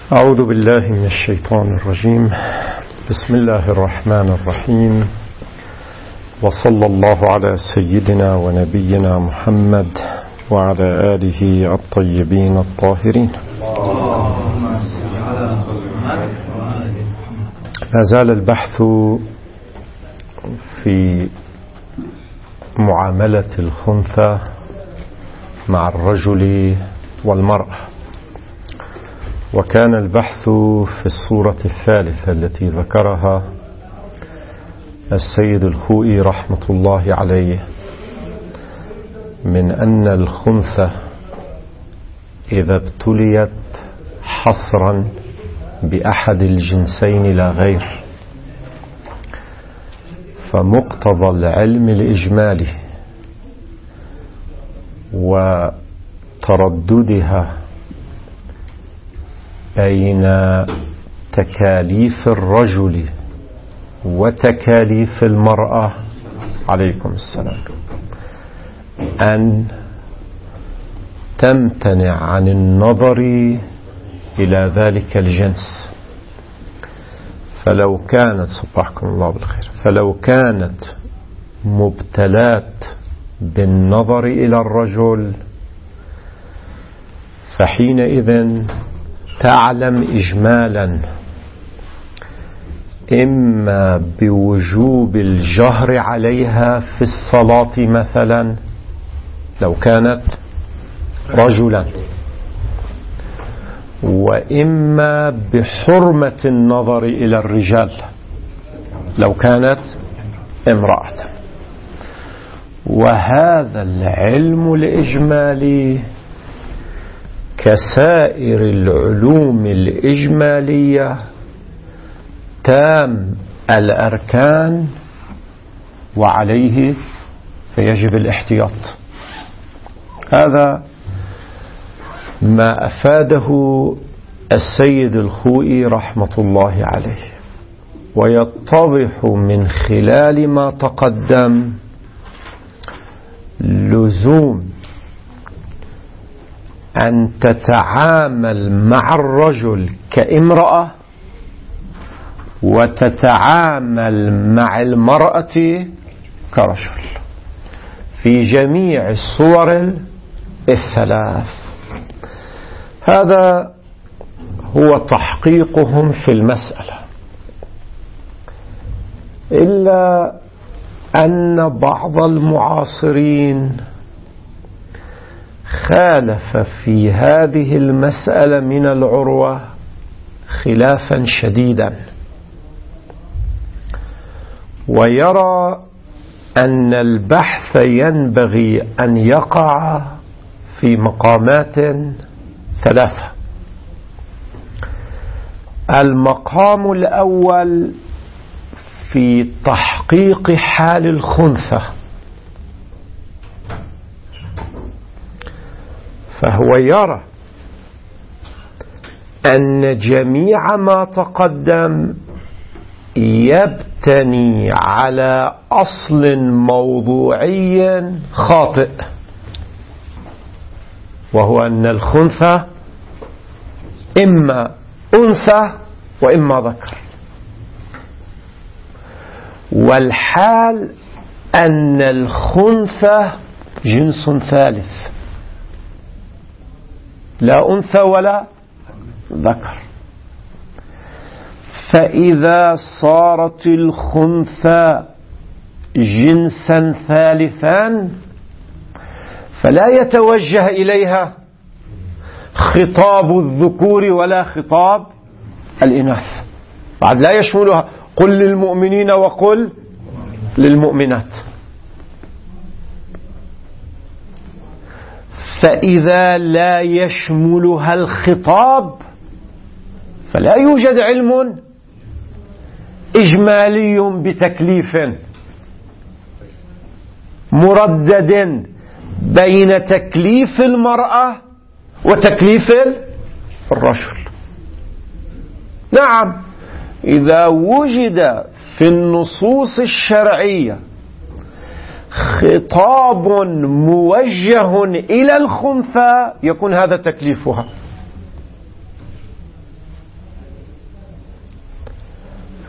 أعوذ بالله من الشيطان الرجيم. بسم الله الرحمن الرحيم، وصلى الله على سيدنا ونبينا محمد وعلى آله الطيبين الطاهرين. ما زال البحث في معاملة الخنثى مع الرجل والمرأة، وكان البحث في الصورة الثالثة التي ذكرها السيد الخوئي رحمة الله عليه، من أن الخنثى إذا ابتليت حصرا بأحد الجنسين لا غير، فمقتضى العلم الإجمالي وترددها بين تكاليف الرجل وتكاليف المرأة عليكم السلام أن تمتنع عن النظر إلى ذلك الجنس. فلو كانت صبحكم الله بالخير، فلو كانت مبتلات بالنظر إلى الرجل فحينئذ تعلم إجمالا إما بوجوب الجهر عليها في الصلاة مثلا لو كانت رجلا، وإما بحرمة النظر إلى الرجال لو كانت امرأة. وهذا العلم الإجمالي كسائر العلوم الإجمالية تام الأركان، وعليه فيجب الاحتياط. هذا ما أفاده السيد الخوئي رحمة الله عليه، ويتضح من خلال ما تقدم لزوم أن تتعامل مع الرجل كامرأة وتتعامل مع المرأة كرجل في جميع الصور الثلاث. هذا هو تحقيقهم في المسألة، إلا أن بعض المعاصرين خالف في هذه المسألة من العروة خلافا شديدا، ويرى أن البحث ينبغي أن يقع في مقامات ثلاثة. المقام الأول في تحقيق حال الخنثى، فهو يرى أن جميع ما تقدم يبتني على أصل موضوعي خاطئ، وهو أن الخنثى إما أنثى وإما ذكر، والحال أن الخنثى جنس ثالث لا أنثى ولا ذكر. فإذا صارت الخنثى جنسا ثالثا فلا يتوجه إليها خطاب الذكور ولا خطاب الإناث، بعد لا يشملها قل للمؤمنين وقل للمؤمنات. فإذا لا يشملها الخطاب فلا يوجد علم إجمالي بتكليف مردد بين تكليف المرأة وتكليف الرجل. نعم، إذا وجد في النصوص الشرعية خطاب موجه إلى الخنثى يكون هذا تكليفها.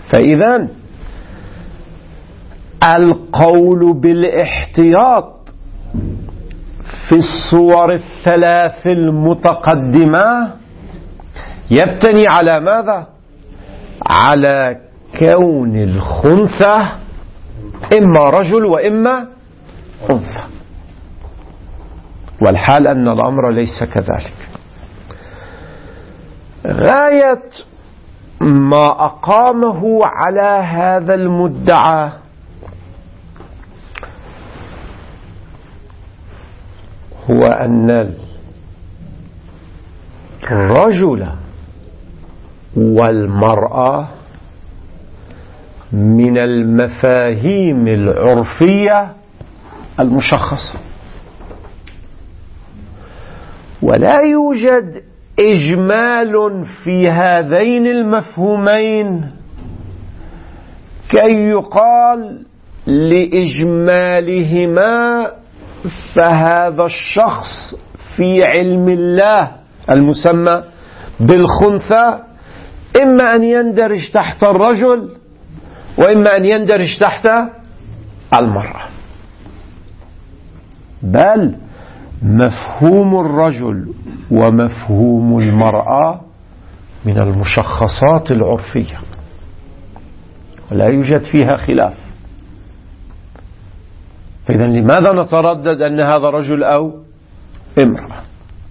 فإذا القول بالاحتياط في الصور الثلاث المتقدمة يبتني على ماذا؟ على كون الخنثى إما رجل وإما أنثى، والحال أن الأمر ليس كذلك. غاية ما أقامه على هذا المدعى هو أن الرجل والمرأة من المفاهيم العرفية المشخصة، ولا يوجد إجمال في هذين المفهومين كي يقال لإجمالهما فهذا الشخص في علم الله المسمى بالخنثى إما أن يندرج تحت الرجل وإما أن يندرج تحت المرأة، بل مفهوم الرجل ومفهوم المرأة من المشخصات العرفية ولا يوجد فيها خلاف. فإذا لماذا نتردد أن هذا رجل أو امرأة؟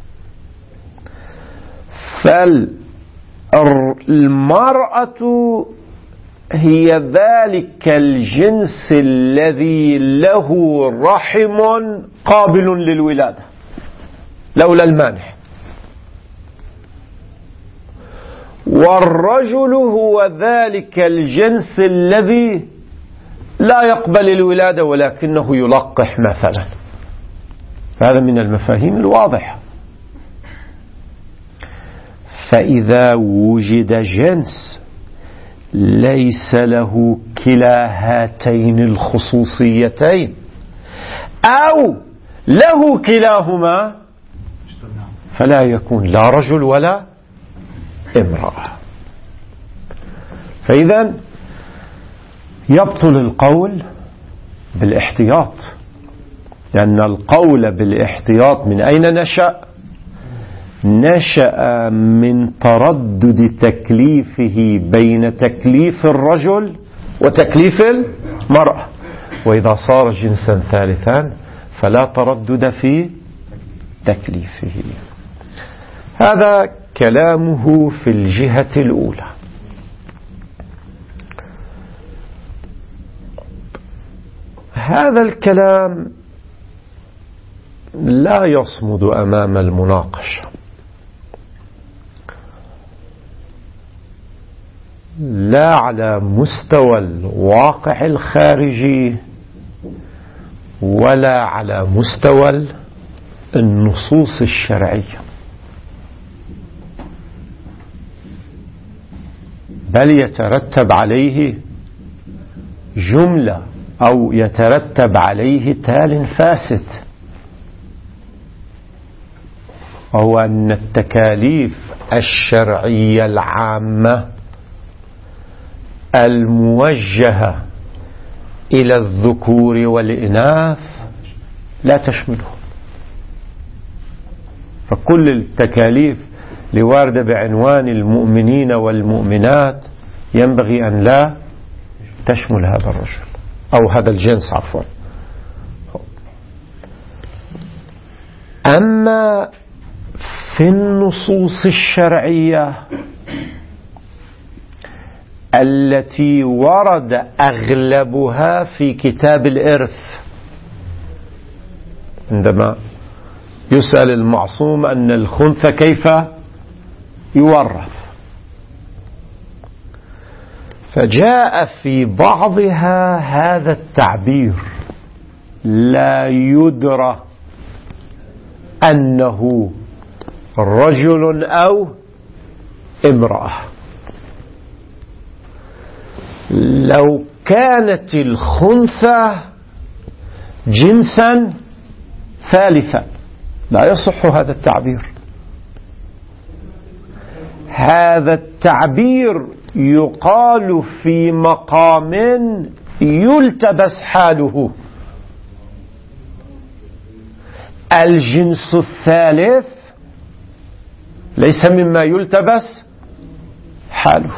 فالمرأة هي ذلك الجنس الذي له رحم قابل للولادة لولا المانع، والرجل هو ذلك الجنس الذي لا يقبل الولادة ولكنه يلقح مثلا. هذا من المفاهيم الواضحة. فإذا وجد جنس ليس له كلا هاتين الخصوصيتين أو له كلاهما فلا يكون لا رجل ولا امرأة. فإذا يبطل القول بالاحتياط، لأن القول بالاحتياط من أين نشأ؟ نشأ من تردد تكليفه بين تكليف الرجل وتكليف المرأة، وإذا صار جنسا ثالثا فلا تردد في تكليفه. هذا كلامه في الجهة الأولى. هذا الكلام لا يصمد أمام المناقشة، لا على مستوى الواقع الخارجي ولا على مستوى النصوص الشرعية، بل يترتب عليه جملة أو يترتب عليه تال فاسد، وهو أن التكاليف الشرعية العامة الموجهة إلى الذكور والإناث لا تشمله. فكل التكاليف لواردة بعنوان المؤمنين والمؤمنات ينبغي أن لا تشمل هذا الرجل أو هذا الجنس عفوا. أما في النصوص الشرعية التي ورد أغلبها في كتاب الإرث، عندما يسأل المعصوم أن الخنثى كيف يورث، فجاء في بعضها هذا التعبير لا يدرى أنه رجل أو امرأة. لو كانت الخنثى جنسا ثالثا لا يصح هذا التعبير. هذا التعبير يقال في مقام يلتبس حاله. الجنس الثالث ليس مما يلتبس حاله،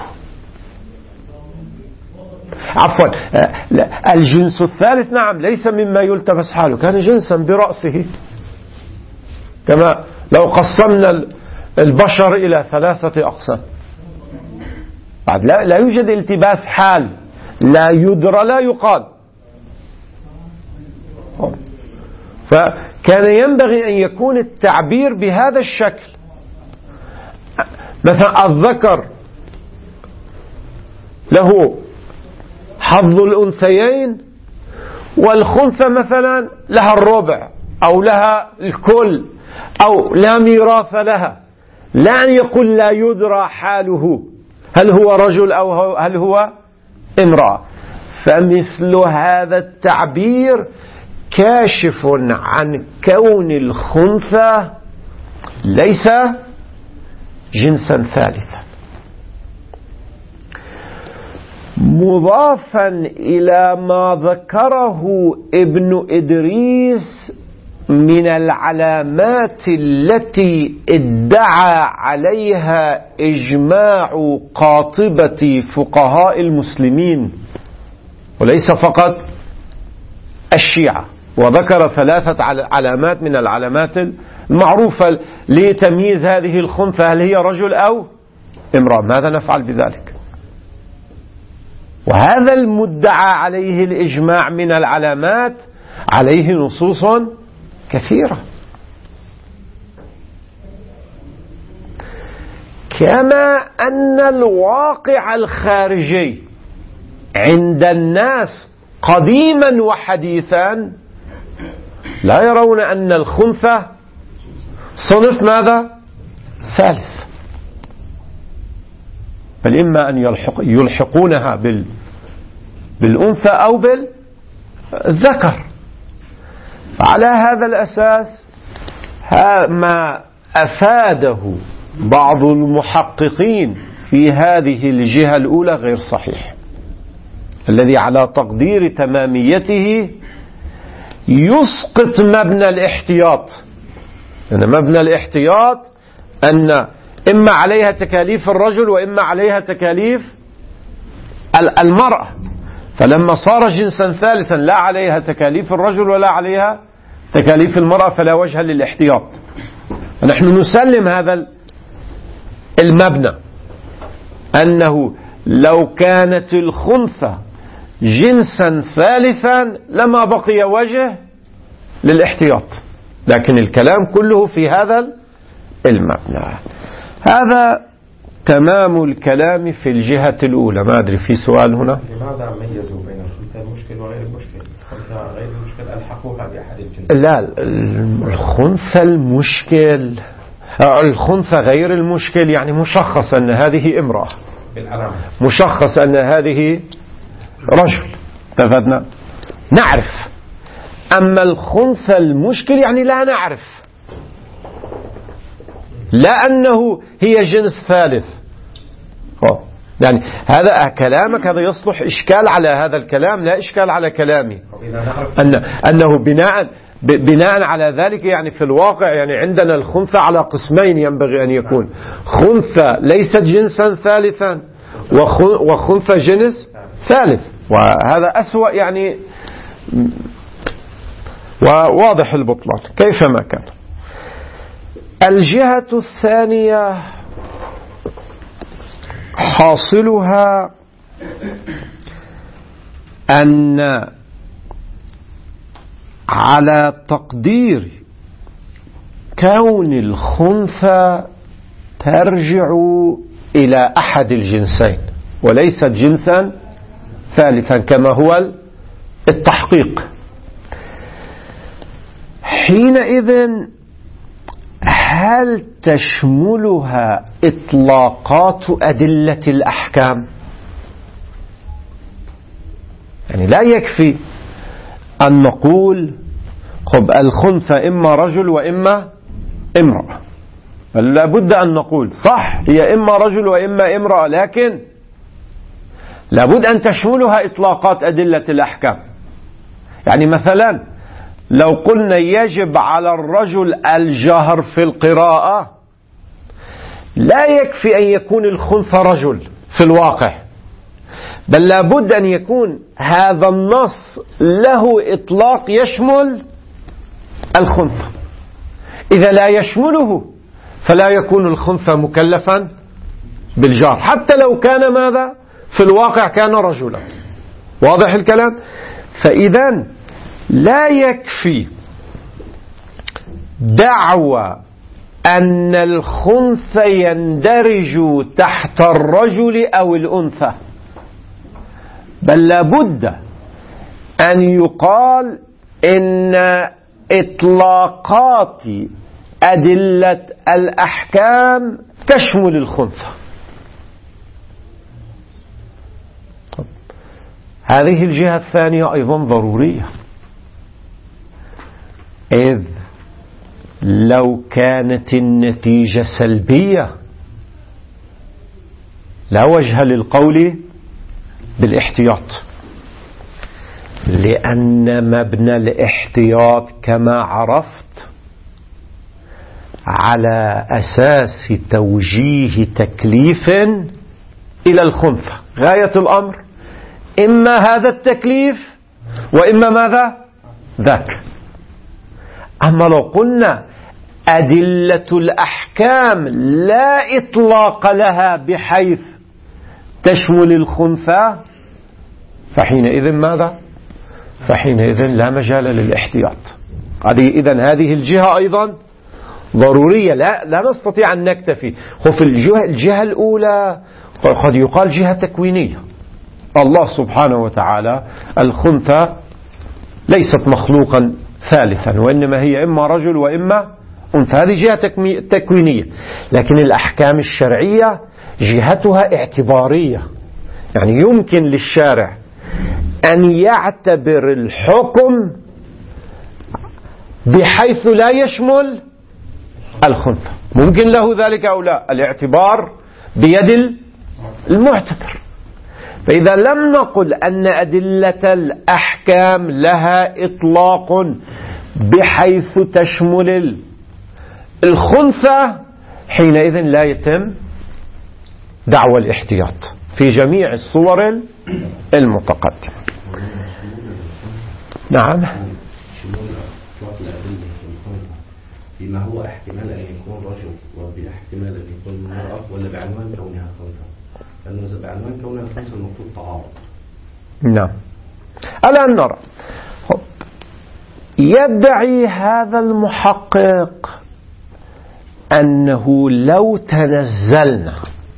عفوا، الجنس الثالث نعم ليس مما يلتبس حاله، كان جنسا برأسه، كما لو قسمنا البشر إلى 3 أقسام. بعد لا يوجد التباس حال، لا يدرى لا يقال. فكان ينبغي أن يكون التعبير بهذا الشكل. مثلا الذكر له حظ الأنثيين، والخنثى مثلا لها الربع أو لها الكل أو لا ميراث لها، لا أن يقول لا يدرى حاله، هل هو رجل أو هل هو امرأة. فمثل هذا التعبير كاشف عن كون الخنثى ليس جنسا ثالثا. مضافا إلى ما ذكره ابن إدريس من العلامات التي ادعى عليها إجماع قاطبة فقهاء المسلمين وليس فقط الشيعة، وذكر 3 علامات من العلامات المعروفة لتمييز هذه الخنثى، هل هي رجل أو امرأة، ماذا نفعل بذلك؟ وهذا المدعى عليه الإجماع من العلامات عليه نصوص كثيرة، كما أن الواقع الخارجي عند الناس قديما وحديثا لا يرون أن الخنثى صنف ماذا؟ ثالث، بل إما أن يلحقونها بالأنثى أو بالذكر. فعلى هذا الأساس ما أفاده بعض المحققين في هذه الجهة الأولى غير صحيح، الذي على تقدير تماميته يسقط مبنى الاحتياط. يعني مبنى الاحتياط أن إما عليها تكاليف الرجل وإما عليها تكاليف المرأة، فلما صار جنسا ثالثا لا عليها تكاليف الرجل ولا عليها تكاليف المرأة فلا وجه للاحتياط. نحن نسلم هذا المبنى أنه لو كانت الخنثى جنسا ثالثا لما بقي وجه للاحتياط، لكن الكلام كله في هذا المبنى. هذا تمام الكلام في الجهة الأولى. ما أدري في سؤال هنا؟ لماذا ميزوا بين الخنثى المشكل وغير المشكل؟ الخنثى غير المشكل ألحقوها بأحد الجنس. لا، الخنثى المشكل، الخنثى غير المشكل يعني مشخص أن هذه امرأة، مشخص أن هذه رجل، اتفقنا نعرف. أما الخنثى المشكل يعني لا نعرف، لا أنه هي جنس ثالث. يعني هذا كلامك هذا يصلح إشكال على هذا الكلام، لا إشكال على كلامي. أنه بناء على ذلك يعني في الواقع يعني عندنا الخنثى على قسمين ينبغي أن يكون: خنثى ليست جنسا ثالثا وخنثى جنس ثالث، وهذا أسوأ يعني وواضح البطلان كيفما كان. الجهة الثانية حاصلها أن على تقدير كون الخنثى ترجع إلى أحد الجنسين وليست جنسا ثالثا كما هو التحقيق، حينئذ هل تشملها إطلاقات أدلة الأحكام؟ يعني لا يكفي أن نقول الخنثى إما رجل وإما امرأة، لابد أن نقول صح هي إما رجل وإما امرأة، لكن لابد أن تشملها إطلاقات أدلة الأحكام. يعني مثلا لو قلنا يجب على الرجل الجهر في القراءة، لا يكفي أن يكون الخنثى رجل في الواقع، بل لابد أن يكون هذا النص له إطلاق يشمل الخنثى. إذا لا يشمله فلا يكون الخنثى مكلفا بالجهر، حتى لو كان ماذا في الواقع كان رجلا. واضح الكلام؟ فإذا لا يكفي دعوى أن الخنثى يندرج تحت الرجل أو الأنثى، بل لابد أن يقال إن إطلاقات أدلة الأحكام تشمل الخنثى. هذه الجهة الثانية أيضا ضرورية، إذ لو كانت النتيجة سلبية لا وجه للقول بالاحتياط، لأن مبنى الاحتياط كما عرفت على أساس توجيه تكليف إلى الخنثى. غاية الأمر إما هذا التكليف وإما ماذا ذاك. أما لو قلنا أدلة الأحكام لا إطلاق لها بحيث تشمل الخنثى، فحينئذ ماذا؟ فحينئذ لا مجال للاحتياط. إذن هذه الجهة أيضا ضرورية، لا نستطيع أن نكتفي. وفي الجهة الأولى قد يقال جهة تكوينية. الله سبحانه وتعالى الخنثى ليست مخلوقا ثالثا، وإنما هي إما رجل وإما أنثى. هذه جهة تكوينية. لكن الأحكام الشرعية جهتها اعتبارية، يعني يمكن للشارع أن يعتبر الحكم بحيث لا يشمل الخنثى، ممكن له ذلك أو لا، الاعتبار بيد المعتبر. فإذا لم نقل أن أدلة الأحكام لها إطلاق بحيث تشمل الخنثى، حينئذ لا يتم دعوى الاحتياط في جميع الصور المتقدمة. نعم. بما هو احتمال أن يكون رجل وباحتمال أن يكون مرأة، ولا بعنوان كونها خنثى؟ لأنه بعنوان كونها خنثى المفروض تعارض. نعم. الآن نرى يدعي هذا المحقق أنه لو تنزلنا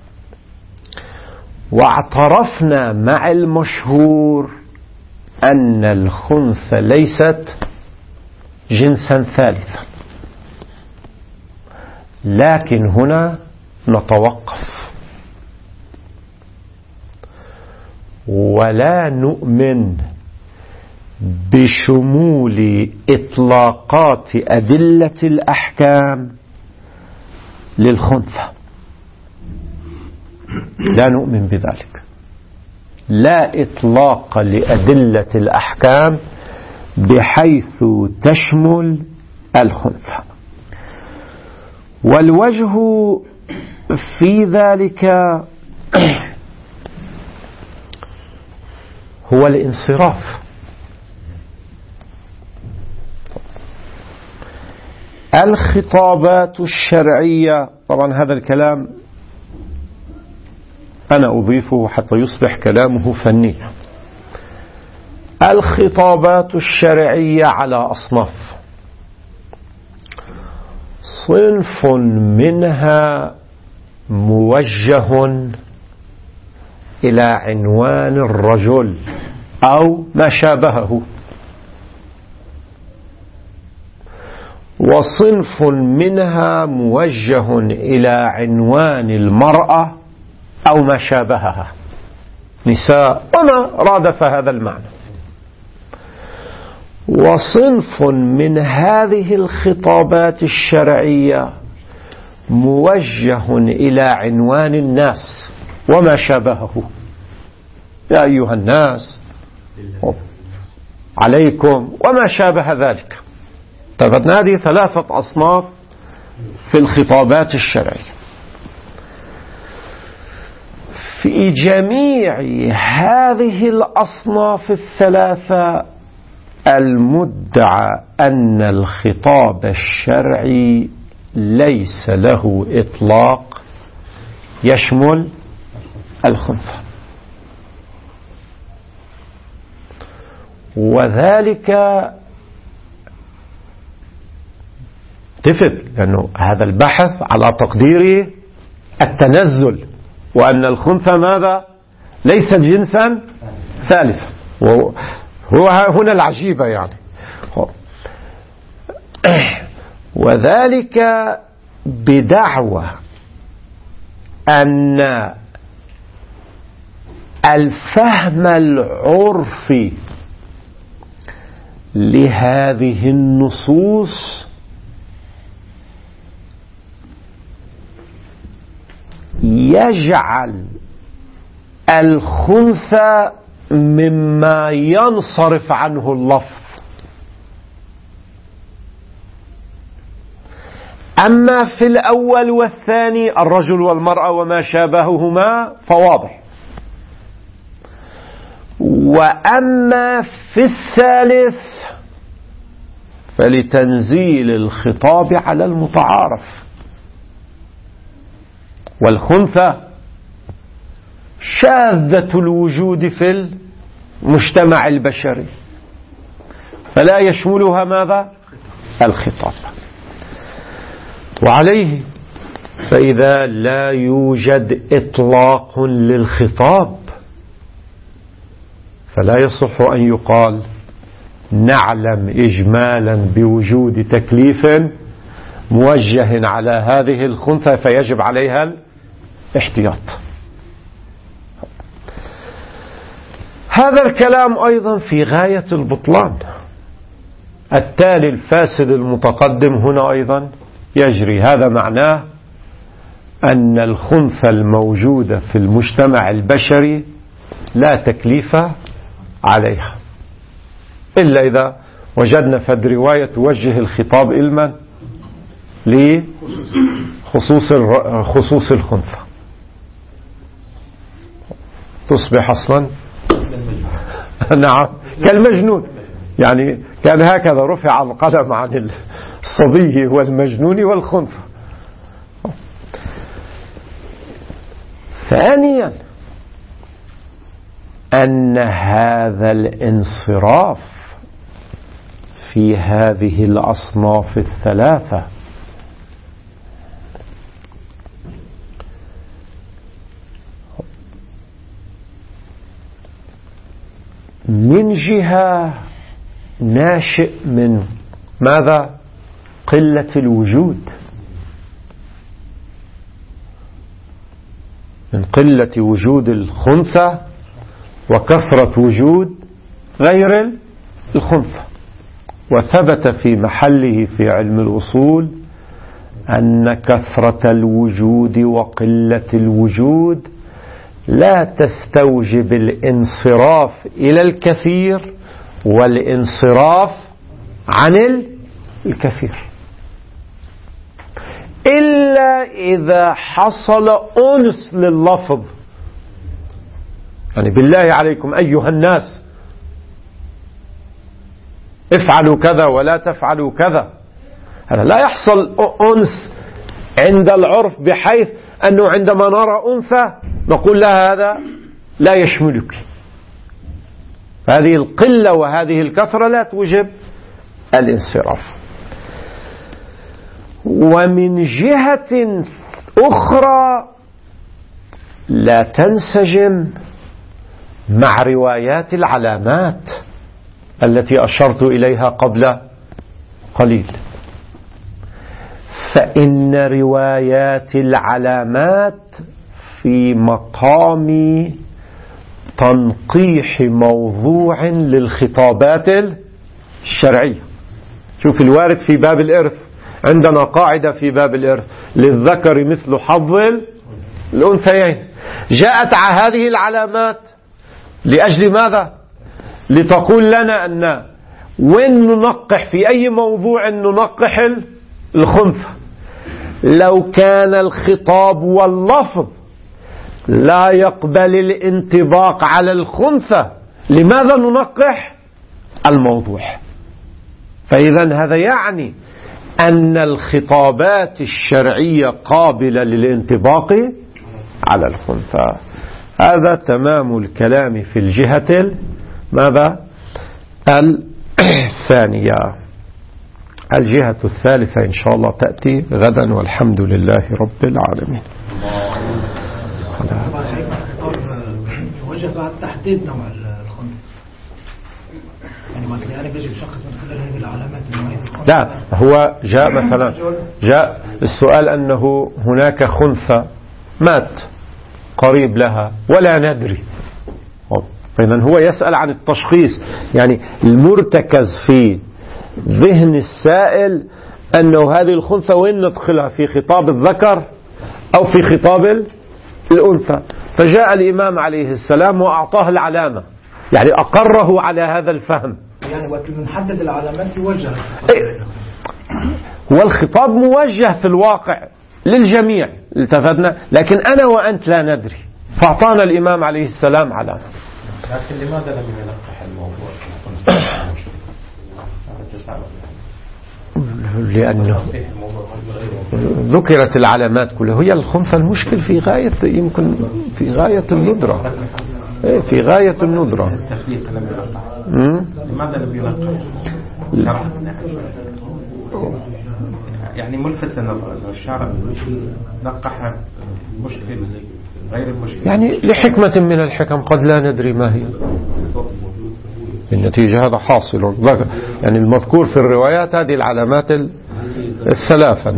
واعترفنا مع المشهور أن الخنثى ليست جنسا ثالثا، لكن هنا نتوقف ولا نؤمن بشمول إطلاقات أدلة الأحكام للخنثى. لا نؤمن بذلك، لا إطلاق لأدلة الأحكام بحيث تشمل الخنثى. والوجه في ذلك هو الانصراف. الخطابات الشرعية، طبعا هذا الكلام أنا أضيفه حتى يصبح كلامه فنيا. الخطابات الشرعية على أصناف، صنف منها موجه إلى عنوان الرجل أو ما شابهه، وصنف منها موجه إلى عنوان المرأة أو ما شابهها، نساء وما رادف هذا المعنى. وصنف من هذه الخطابات الشرعية موجه إلى عنوان الناس وما شابهه. يا أيها الناس عليكم وما شابه ذلك. طبعا هذه 3 أصناف في الخطابات الشرعية. في جميع هذه الأصناف 3 المدعى أن الخطاب الشرعي ليس له إطلاق يشمل الخنثى، وذلك تفت لأنه هذا البحث على تقدير التنزل، وأن الخنثى ماذا؟ ليس جنسا ثالثا. هو هنا العجيبة يعني. وذلك بدعوى أن الفهم العرفي لهذه النصوص يجعل الخنثى مما ينصرف عنه اللفظ. أما في الأول والثاني الرجل والمرأة وما شابههما فواضح، وأما في الثالث فلتنزيل الخطاب على المتعارف، والخنثى شاذة الوجود في المجتمع البشري فلا يشملها ماذا؟ الخطاب. وعليه فإذا لا يوجد إطلاق للخطاب فلا يصح أن يقال نعلم إجمالا بوجود تكليف موجه على هذه الخنثى فيجب عليها الاحتياط. هذا الكلام أيضا في غاية البطلان. التالي الفاسد المتقدم هنا أيضا يجري. هذا معناه أن الخنثى الموجودة في المجتمع البشري لا تكليف عليها إلا إذا وجدنا فد رواية توجه الخطاب إلما لخصوص الخنثى، تصبح أصلا نعم كالمجنون. يعني كان هكذا رفع القلم عن الصبي والمجنون والخنثى. ثانيا أن هذا الانصراف في هذه الأصناف 3 من جهة ناشئ من ماذا؟ قلة الوجود، من قلة وجود الخنثى وكثرة وجود غير الخنثى. وثبت في محله في علم الأصول أن كثرة الوجود وقلة الوجود لا تستوجب الانصراف إلى الكثير والانصراف عن الكثير إلا إذا حصل أنس لللفظ. يعني بالله عليكم أيها الناس افعلوا كذا ولا تفعلوا كذا، هذا لا يحصل أنس عند العرف بحيث أنه عندما نرى أنثى نقول لها هذا لا يشملك. هذه القلة وهذه الكثرة لا توجب الانصراف. ومن جهة أخرى لا تنسجم مع روايات العلامات التي أشرت إليها قبل قليل، فإن روايات العلامات في مقام تنقيح موضوع للخطابات الشرعية. شوف الوارد في باب الإرث عندنا قاعدة في باب الإرث: للذكر مثل حظ الأنثيين. جاءت هذه العلامات لأجل ماذا؟ لتقول لنا أن وين ننقح في أي موضوع ننقح الخنثى. لو كان الخطاب واللفظ لا يقبل الانطباق على الخنثى، لماذا ننقح الموضوع؟ فإذا هذا يعني أن الخطابات الشرعية قابلة للانطباق على الخنثى. هذا تمام الكلام في الجهة ماذا؟ الثانية. الجهة الثالثة إن شاء الله تأتي غدا، والحمد لله رب العالمين. وجب تحديد نوع الخنثى، يعني بيجي شخص من خلال هذه العلامات النوعية. لا، هو جاء مثلا جاء السؤال أنه هناك خنثى مات قريب لها ولا ندري، فإذا هو يسأل عن التشخيص. يعني المرتكز في ذهن السائل أنه هذه الخنثى وين ندخلها، في خطاب الذكر أو في خطاب الأنثى. فجاء الإمام عليه السلام وأعطاه العلامة، يعني أقره على هذا الفهم. يعني وقت نحدد العلامات يوجه والخطاب موجه في الواقع للجميع، التفتنا، لكن أنا وأنت لا ندري، فأعطانا الإمام عليه السلام علامة. لكن لماذا لم يلقح الموضوع؟ لأنه ذكرت العلامات كلها. هي الخنثى المشكل في غاية، يمكن في غاية الندرة، في غاية الندرة. لماذا لم يلقح؟ يعني ملفت للنظر الشارع لقح مشكل غير المشكل، يعني لحكمة من الحكم قد لا ندري ما هي. النتيجة هذا حاصل، يعني المذكور في الروايات هذه العلامات الثلاثة.